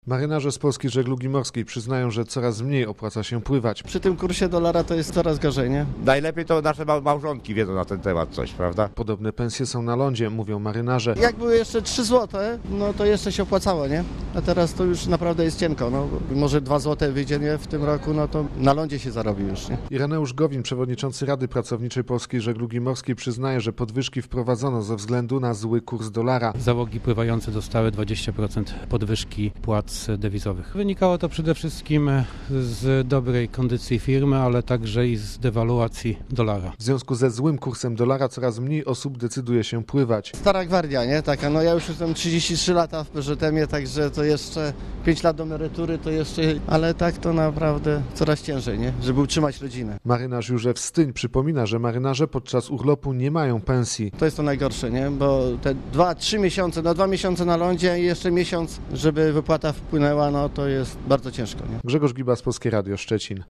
Marynarze z Polskiej Żeglugi Morskiej przyznają, że coraz mniej opłaca się pływać. Przy tym kursie dolara to jest coraz gorzej, nie? Najlepiej to nasze małżonki wiedzą na ten temat coś, prawda? Podobne pensje są na lądzie, mówią marynarze. Jak były jeszcze 3 zł, no to jeszcze się opłacało, nie? A teraz to już naprawdę jest cienko, no. Może 2 zł wyjdzie, nie? W tym roku, no to na lądzie się zarobi już, nie? Ireneusz Gowin, przewodniczący Rady Pracowniczej Polskiej Żeglugi Morskiej, przyznaje, że podwyżki wprowadzono ze względu na zły kurs dolara. Załogi pływające dostały 20% podwyżki płac dewizowych. Wynikało to przede wszystkim z dobrej kondycji firmy, ale także i z dewaluacji dolara. W związku ze złym kursem dolara coraz mniej osób decyduje się pływać. Stara gwardia, nie? Taka, no ja już jestem 33 lata w PŻM-ie, także to jeszcze 5 lat do emerytury, to jeszcze, ale tak to naprawdę coraz ciężej, nie? Żeby utrzymać rodzinę. Marynarz Józef Styń przypomina, że marynarze podczas urlopu nie mają pensji. To jest to najgorsze, nie? Bo te 2-3 miesiące, 2 miesiące na lądzie i jeszcze miesiąc, żeby wypłata wpłynęła, no to jest bardzo ciężko, nie? Grzegorz Giba z Polskie Radio Szczecin.